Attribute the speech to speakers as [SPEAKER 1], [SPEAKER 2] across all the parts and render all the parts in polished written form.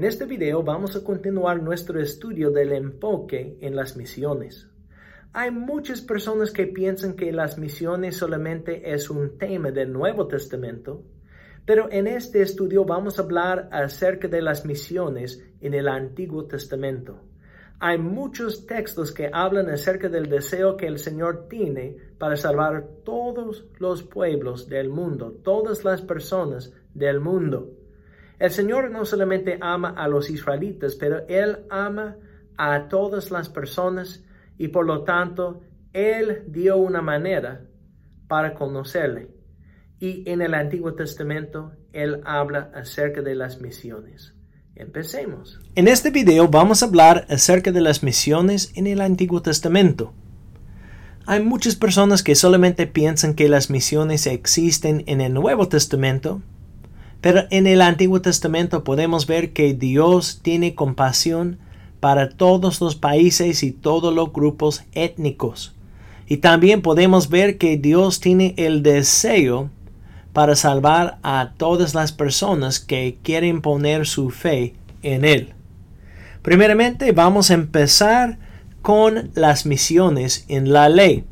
[SPEAKER 1] En este video vamos a continuar nuestro estudio del enfoque en las misiones. Hay muchas personas que piensan que las misiones solamente es un tema del Nuevo Testamento, pero en este estudio vamos a hablar acerca de las misiones en el Antiguo Testamento. Hay muchos textos que hablan acerca del deseo que el Señor tiene para salvar todos los pueblos del mundo, todas las personas del mundo. El Señor no solamente ama a los israelitas, pero Él ama a todas las personas y por lo tanto Él dio una manera para conocerle. Y en el Antiguo Testamento Él habla acerca de las misiones. Empecemos. En este video vamos a hablar acerca de las misiones en el Antiguo Testamento. Hay muchas personas que solamente piensan que las misiones existen en el Nuevo Testamento, pero en el Antiguo Testamento podemos ver que Dios tiene compasión para todos los países y todos los grupos étnicos. Y también podemos ver que Dios tiene el deseo para salvar a todas las personas que quieren poner su fe en Él. Primeramente vamos a empezar con las misiones en la ley.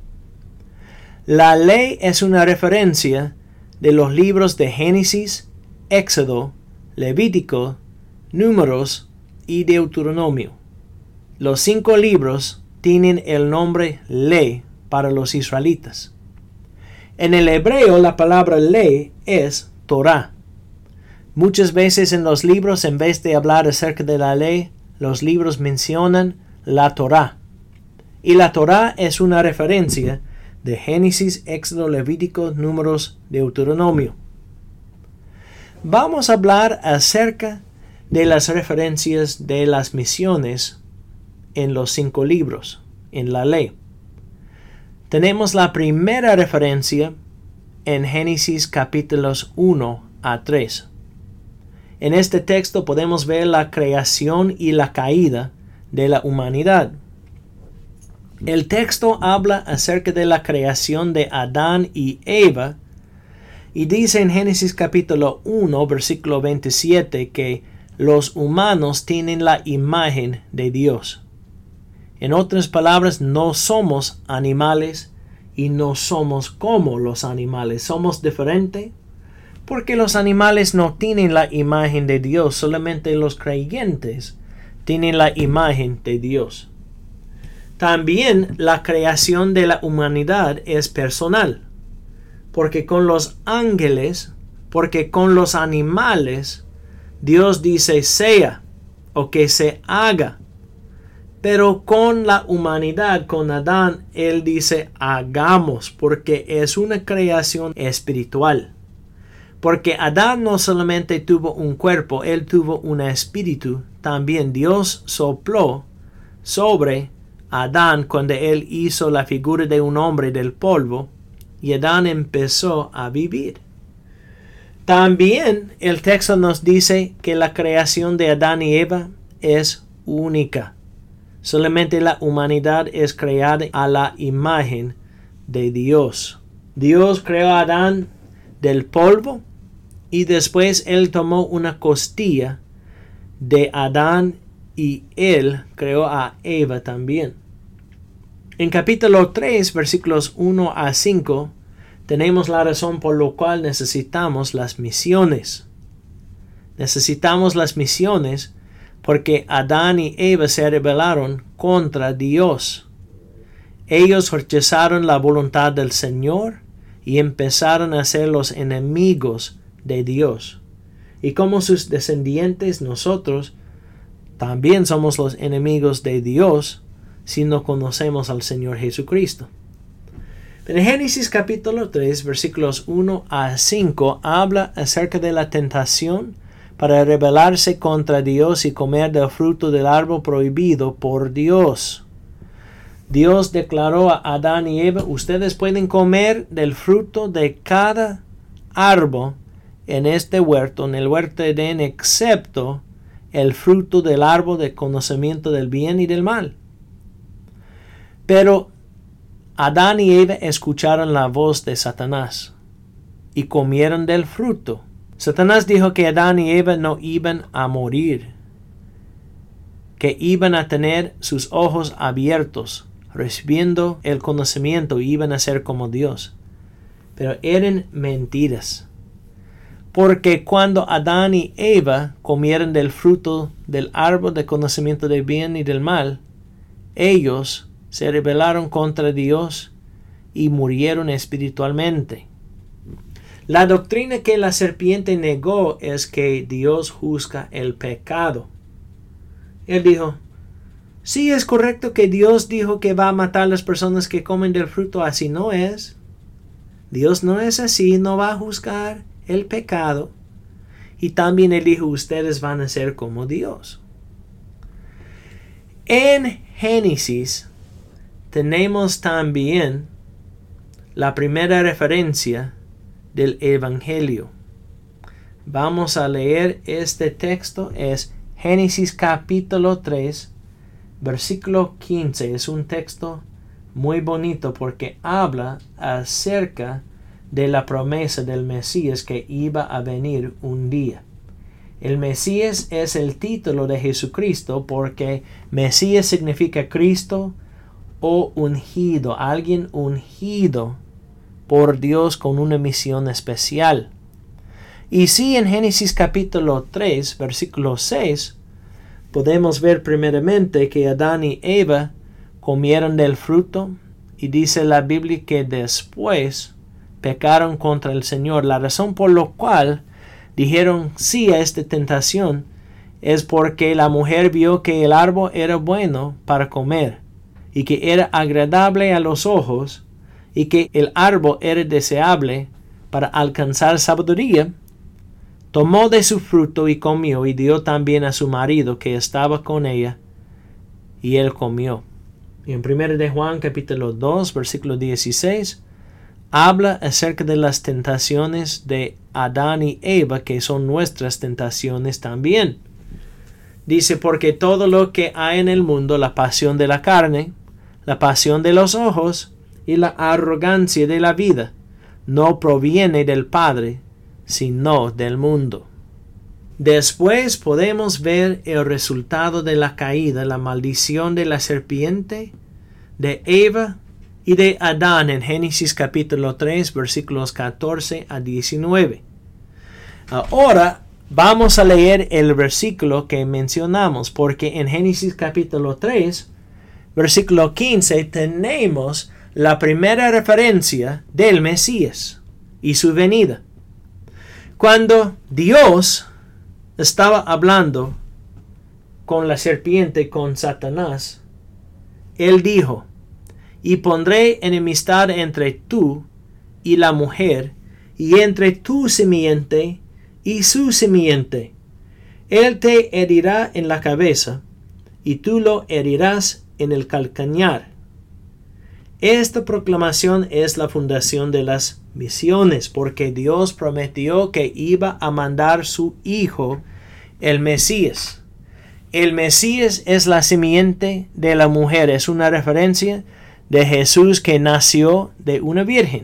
[SPEAKER 1] La ley es una referencia de los libros de Génesis, Éxodo, Levítico, Números y Deuteronomio. Los 5 libros tienen el nombre ley para los israelitas. En el hebreo la palabra ley es Torah. Muchas veces en los libros, en vez de hablar acerca de la ley, los libros mencionan la Torah. Y la Torah es una referencia de Génesis, Éxodo, Levítico, Números, Deuteronomio. Vamos a hablar acerca de las referencias de las misiones en los 5 libros, en la ley. Tenemos la primera referencia en Génesis capítulos 1 a 3. En este texto podemos ver la creación y la caída de la humanidad. El texto habla acerca de la creación de Adán y Eva, y dice en Génesis capítulo 1, versículo 27, que los humanos tienen la imagen de Dios. En otras palabras, no somos animales y no somos como los animales. Somos diferentes porque los animales no tienen la imagen de Dios. Solamente los creyentes tienen la imagen de Dios. También la creación de la humanidad es personal. Porque con los ángeles, porque con los animales, Dios dice sea o que se haga. Pero con la humanidad, con Adán, Él dice hagamos, porque es una creación espiritual. Porque Adán no solamente tuvo un cuerpo, él tuvo un espíritu. También Dios sopló sobre Adán cuando él hizo la figura de un hombre del polvo. Y Adán empezó a vivir. También el texto nos dice que la creación de Adán y Eva es única. Solamente la humanidad es creada a la imagen de Dios. Dios creó a Adán del polvo y después él tomó una costilla de Adán y él creó a Eva también. En capítulo 3, versículos 1 a 5, tenemos la razón por la cual necesitamos las misiones. Necesitamos las misiones porque Adán y Eva se rebelaron contra Dios. Ellos rechazaron la voluntad del Señor y empezaron a ser los enemigos de Dios. Y como sus descendientes, nosotros también somos los enemigos de Dios si no conocemos al Señor Jesucristo. En Génesis capítulo 3, versículos 1 a 5, habla acerca de la tentación para rebelarse contra Dios y comer del fruto del árbol prohibido por Dios. Dios declaró a Adán y Eva, ustedes pueden comer del fruto de cada árbol en este huerto, en el huerto de Edén, excepto el fruto del árbol de conocimiento del bien y del mal. Pero Adán y Eva escucharon la voz de Satanás y comieron del fruto. Satanás dijo que Adán y Eva no iban a morir. que iban a tener sus ojos abiertos, recibiendo el conocimiento y iban a ser como Dios. Pero eran mentiras. Porque cuando Adán y Eva comieron del fruto del árbol de conocimiento del bien y del mal, ellos se rebelaron contra Dios y murieron espiritualmente. La doctrina que la serpiente negó es que Dios juzga el pecado. Él dijo, sí, es correcto que Dios dijo que va a matar a las personas que comen del fruto, así no es. Dios no es así, no va a juzgar el pecado. Y también él dijo, ustedes van a ser como Dios. En Génesis tenemos también la primera referencia del Evangelio. Vamos a leer este texto, es Génesis capítulo 3, versículo 15. Es un texto muy bonito porque habla acerca de la promesa del Mesías que iba a venir un día. El Mesías es el título de Jesucristo porque Mesías significa Cristo o ungido, alguien ungido por Dios con una misión especial. Y si en Génesis capítulo 3, versículo 6, podemos ver primeramente que Adán y Eva comieron del fruto y dice la Biblia que después pecaron contra el Señor. La razón por la cual dijeron sí a esta tentación es porque la mujer vio que el árbol era bueno para comer y que era agradable a los ojos y que el árbol era deseable para alcanzar sabiduría. Tomó de su fruto y comió y dio también a su marido que estaba con ella y él comió. Y en 1 de Juan capítulo 2 versículo 16 habla acerca de las tentaciones de Adán y Eva que son nuestras tentaciones también. Dice, porque todo lo que hay en el mundo, la pasión de la carne, la pasión de los ojos y la arrogancia de la vida, no proviene del Padre, sino del mundo. Después podemos ver el resultado de la caída, la maldición de la serpiente, de Eva y de Adán en Génesis capítulo 3 versículos 14 a 19. Ahora vamos a leer el versículo que mencionamos, porque en Génesis capítulo 3 versículo 15 tenemos la primera referencia del Mesías y su venida. Cuando Dios estaba hablando con la serpiente, con Satanás, él dijo, y pondré enemistad entre tú y la mujer, y entre tu simiente y su simiente. Él te herirá en la cabeza, y tú lo herirás en el calcañar. Esta proclamación es la fundación de las misiones, porque Dios prometió que iba a mandar su Hijo, el Mesías. El Mesías es la simiente de la mujer, es una referencia de Jesús que nació de una virgen.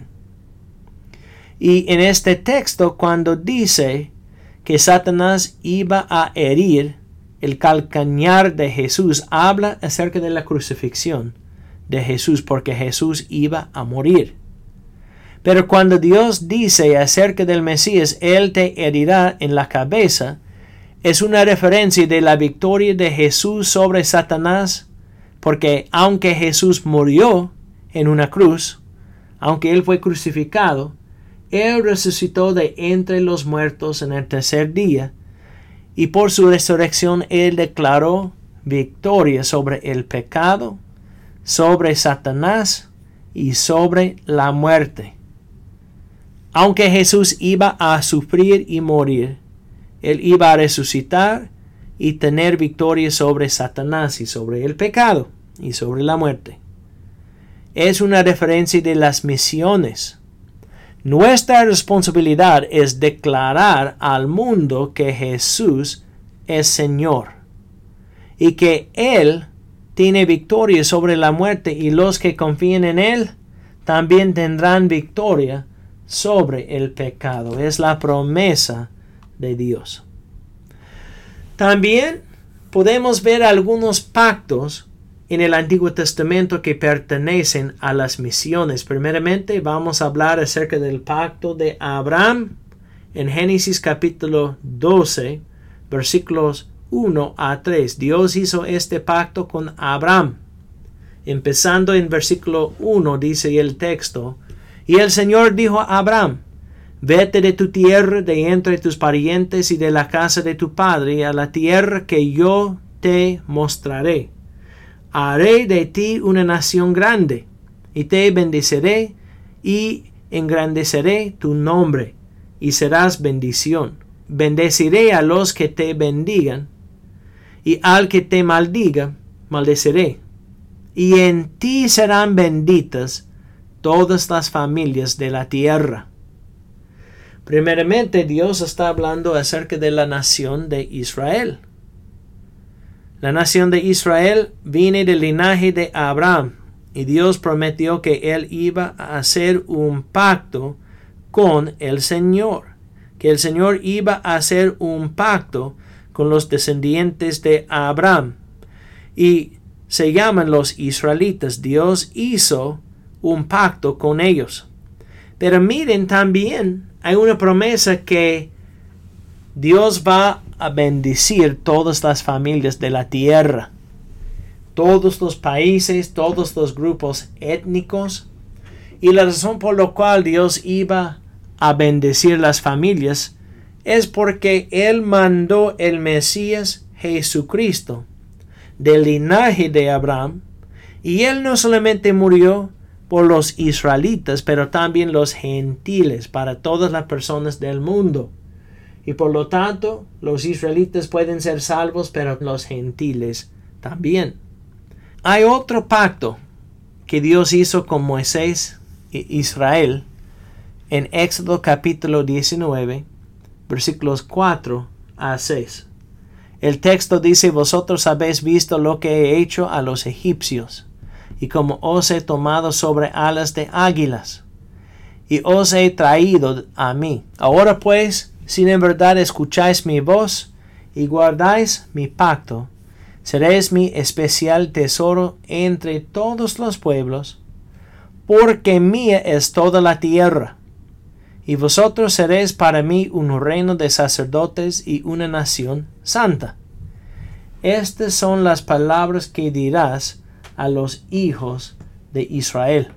[SPEAKER 1] Y en este texto, cuando dice que Satanás iba a herir el calcañar de Jesús, habla acerca de la crucifixión de Jesús, porque Jesús iba a morir. Pero cuando Dios dice acerca del Mesías, Él te herirá en la cabeza, es una referencia de la victoria de Jesús sobre Satanás, porque aunque Jesús murió en una cruz, aunque Él fue crucificado, Él resucitó de entre los muertos en el tercer día, y por su resurrección Él declaró victoria sobre el pecado, sobre Satanás y sobre la muerte. Aunque Jesús iba a sufrir y morir, Él iba a resucitar y tener victoria sobre Satanás y sobre el pecado y sobre la muerte. Es una referencia de las misiones. Nuestra responsabilidad es declarar al mundo que Jesús es Señor y que Él tiene victoria sobre la muerte, y los que confíen en Él también tendrán victoria sobre el pecado. Es la promesa de Dios. También podemos ver algunos pactos en el Antiguo Testamento que pertenecen a las misiones. Primeramente, vamos a hablar acerca del pacto de Abraham en Génesis capítulo 12, versículos 1 a 3. Dios hizo este pacto con Abraham. Empezando en versículo 1, dice el texto: Y el Señor dijo a Abraham: Vete de tu tierra, de entre tus parientes y de la casa de tu padre, a la tierra que yo te mostraré. Haré de ti una nación grande, y te bendeciré, y engrandeceré tu nombre, y serás bendición. Bendeciré a los que te bendigan, y al que te maldiga, maldeciré. Y en ti serán benditas todas las familias de la tierra. Primeramente, Dios está hablando acerca de la nación de Israel. La nación de Israel viene del linaje de Abraham, y Dios prometió que él iba a hacer un pacto con el Señor, que el Señor iba a hacer un pacto con los descendientes de Abraham, y se llaman los israelitas. Dios hizo un pacto con ellos. Pero miren, también hay una promesa que Dios va a bendecir todas las familias de la tierra, todos los países, todos los grupos étnicos. Y la razón por la cual Dios iba a bendecir las familias es porque Él mandó el Mesías Jesucristo del linaje de Abraham, y Él no solamente murió por los israelitas, pero también los gentiles, para todas las personas del mundo. Y por lo tanto, los israelitas pueden ser salvos, pero los gentiles también. Hay otro pacto que Dios hizo con Moisés e Israel en Éxodo capítulo 19, versículos 4 a 6. El texto dice: Vosotros habéis visto lo que he hecho a los egipcios, y como os he tomado sobre alas de águilas, y os he traído a mí. Ahora pues, si en verdad escucháis mi voz, y guardáis mi pacto, seréis mi especial tesoro entre todos los pueblos, porque mía es toda la tierra, y vosotros seréis para mí un reino de sacerdotes y una nación santa. Estas son las palabras que dirás a los hijos de Israel.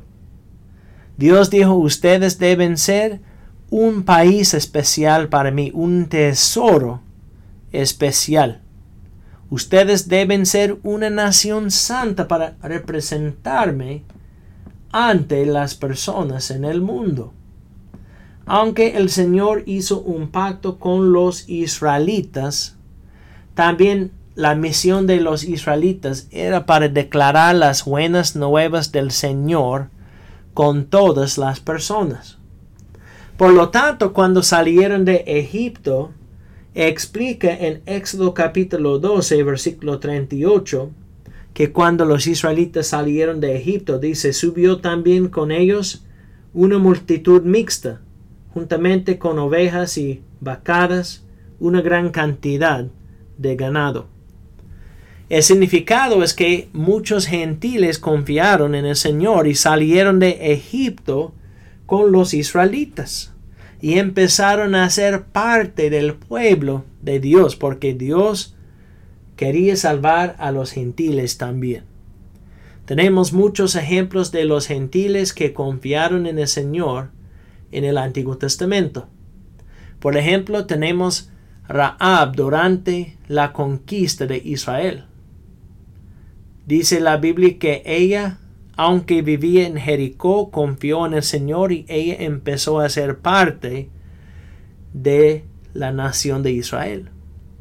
[SPEAKER 1] Dios dijo: ustedes deben ser un país especial para mí, un tesoro especial. Ustedes deben ser una nación santa para representarme ante las personas en el mundo. Aunque el Señor hizo un pacto con los israelitas, también la misión de los israelitas era para declarar las buenas nuevas del Señor con todas las personas. Por lo tanto, cuando salieron de Egipto, explica en Éxodo capítulo 12, versículo 38, que cuando los israelitas salieron de Egipto, dice: subió también con ellos una multitud mixta, juntamente con ovejas y vacadas, una gran cantidad de ganado. El significado es que muchos gentiles confiaron en el Señor y salieron de Egipto con los israelitas y empezaron a ser parte del pueblo de Dios, porque Dios quería salvar a los gentiles también. Tenemos muchos ejemplos de los gentiles que confiaron en el Señor en el Antiguo Testamento. Por ejemplo, tenemos Rahab durante la conquista de Israel. Dice la Biblia que ella, aunque vivía en Jericó, confió en el Señor y ella empezó a ser parte de la nación de Israel.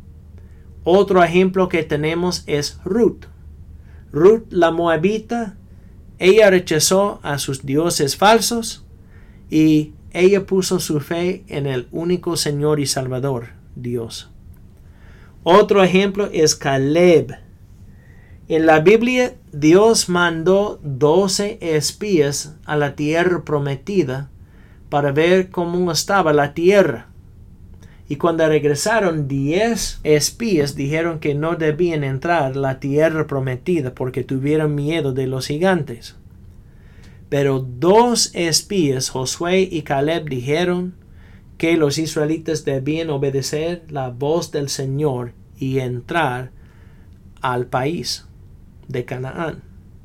[SPEAKER 1] Otro ejemplo que tenemos es Ruth. Ruth la moabita, ella rechazó a sus dioses falsos y ella puso su fe en el único Señor y Salvador, Dios. Otro ejemplo es Caleb. En la Biblia, Dios mandó 12 espías a la tierra prometida para ver cómo estaba la tierra. Y cuando regresaron, 10 espías dijeron que no debían entrar la tierra prometida porque tuvieron miedo de los gigantes. Pero 2 espías, Josué y Caleb, dijeron que los israelitas debían obedecer la voz del Señor y entrar al país de Canaán.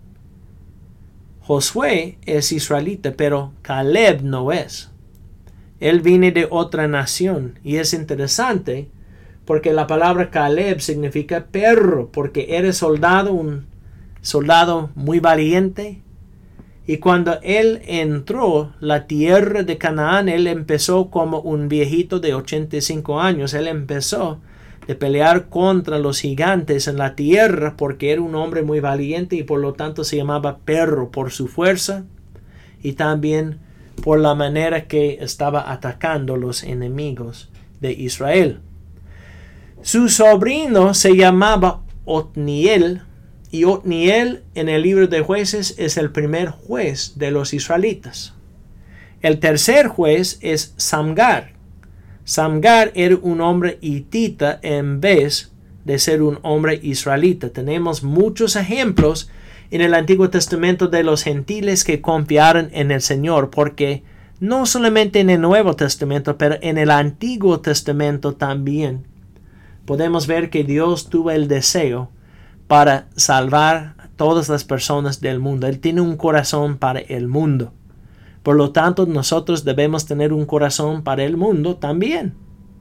[SPEAKER 1] Josué es israelita, pero Caleb no es. Él viene de otra nación y es interesante porque la palabra Caleb significa perro, porque era soldado, un soldado muy valiente. Y cuando él entró la tierra de Canaán, él empezó como un viejito de 85 años. Él empezó de pelear contra los gigantes en la tierra porque era un hombre muy valiente y por lo tanto se llamaba perro por su fuerza y también por la manera que estaba atacando los enemigos de Israel. Su sobrino se llamaba Otniel, y Otniel en el libro de Jueces es el primer juez de los israelitas. El tercer juez es Samgar. Samgar era un hombre hitita en vez de ser un hombre israelita. Tenemos muchos ejemplos en el Antiguo Testamento de los gentiles que confiaron en el Señor, porque no solamente en el Nuevo Testamento, pero en el Antiguo Testamento también podemos ver que Dios tuvo el deseo para salvar a todas las personas del mundo. Él tiene un corazón para el mundo. Por lo tanto, nosotros debemos tener un corazón para el mundo también.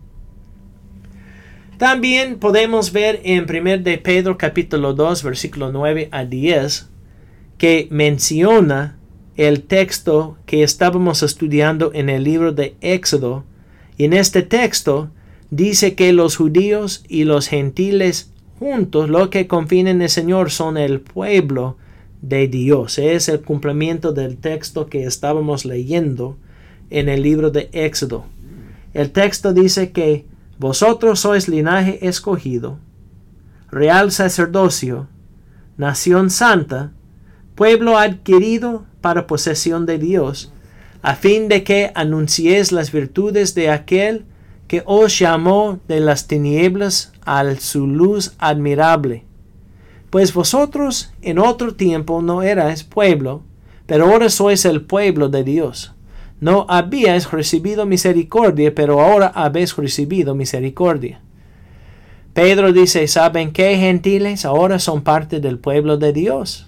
[SPEAKER 1] También podemos ver en 1 de Pedro capítulo 2 versículo 9 a 10 que menciona el texto que estábamos estudiando en el libro de Éxodo. Y en este texto dice que los judíos y los gentiles juntos, los que confían en el Señor, son el pueblo de Dios. Es el cumplimiento del texto que estábamos leyendo en el libro de Éxodo. El texto dice que vosotros sois linaje escogido, real sacerdocio, nación santa, pueblo adquirido para posesión de Dios, a fin de que anunciéis las virtudes de aquel que os llamó de las tinieblas a su luz admirable. Pues vosotros en otro tiempo no erais pueblo, pero ahora sois el pueblo de Dios. No habíais recibido misericordia, pero ahora habéis recibido misericordia. Pedro dice, ¿saben qué, gentiles? Ahora son parte del pueblo de Dios.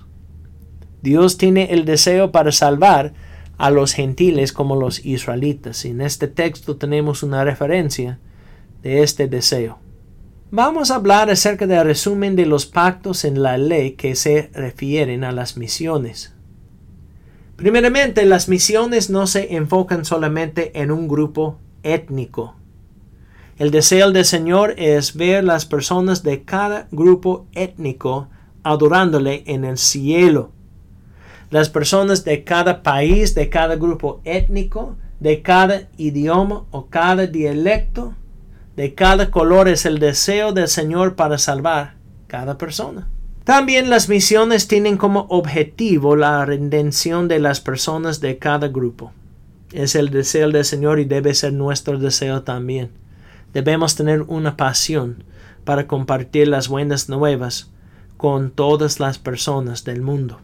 [SPEAKER 1] Dios tiene el deseo para salvar a los gentiles como los israelitas. Y en este texto tenemos una referencia de este deseo. Vamos a hablar acerca del resumen de los pactos en la ley que se refieren a las misiones. Primeramente, las misiones no se enfocan solamente en un grupo étnico. El deseo del Señor es ver las personas de cada grupo étnico adorándole en el cielo. Las personas de cada país, de cada grupo étnico, de cada idioma o cada dialecto, de cada color, es el deseo del Señor para salvar cada persona. También las misiones tienen como objetivo la redención de las personas de cada grupo. Es el deseo del Señor y debe ser nuestro deseo también. Debemos tener una pasión para compartir las buenas nuevas con todas las personas del mundo.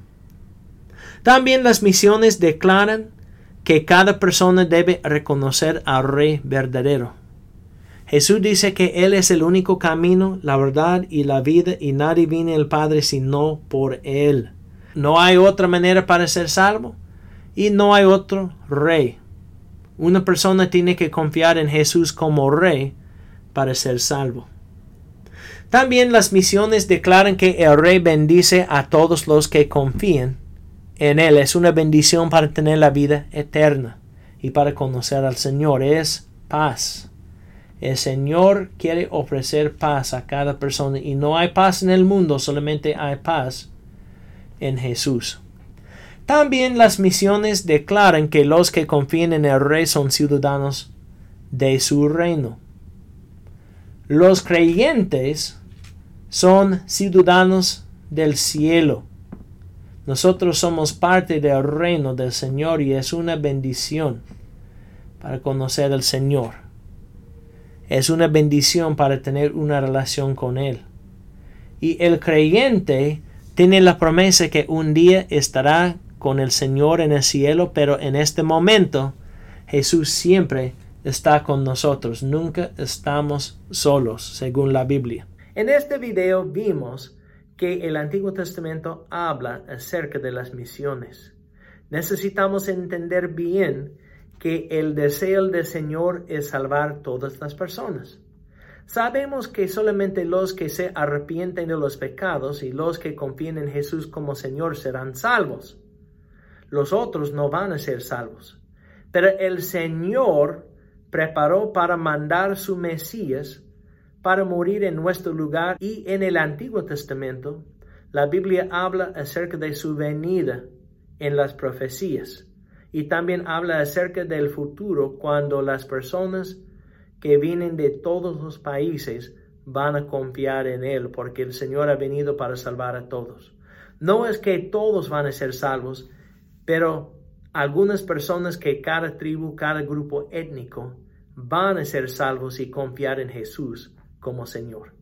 [SPEAKER 1] También las misiones declaran que cada persona debe reconocer al Rey verdadero. Jesús dice que Él es el único camino, la verdad y la vida, y nadie viene al Padre sino por Él. No hay otra manera para ser salvo y no hay otro Rey. Una persona tiene que confiar en Jesús como Rey para ser salvo. También las misiones declaran que el Rey bendice a todos los que confían en Él. Es una bendición para tener la vida eterna y para conocer al Señor. Es paz. El Señor quiere ofrecer paz a cada persona y no hay paz en el mundo, solamente hay paz en Jesús. También las misiones declaran que los que confían en el Rey son ciudadanos de su reino. Los creyentes son ciudadanos del cielo. Nosotros somos parte del reino del Señor y es una bendición para conocer al Señor. Es una bendición para tener una relación con Él. Y el creyente tiene la promesa que un día estará con el Señor en el cielo, pero en este momento Jesús siempre está con nosotros. Nunca estamos solos, según la Biblia. En este video vimos que el Antiguo Testamento habla acerca de las misiones. Necesitamos entender bien que el deseo del Señor es salvar todas las personas. Sabemos que solamente los que se arrepienten de los pecados y los que confían en Jesús como Señor serán salvos. Los otros no van a ser salvos. Pero el Señor preparó para mandar su Mesías para morir en nuestro lugar, y en el Antiguo Testamento la Biblia habla acerca de su venida en las profecías, y también habla acerca del futuro cuando las personas que vienen de todos los países van a confiar en Él, porque el Señor ha venido para salvar a todos. No es que todos van a ser salvos, pero algunas personas que cada tribu, cada grupo étnico van a ser salvos y confiar en Jesús como Señor.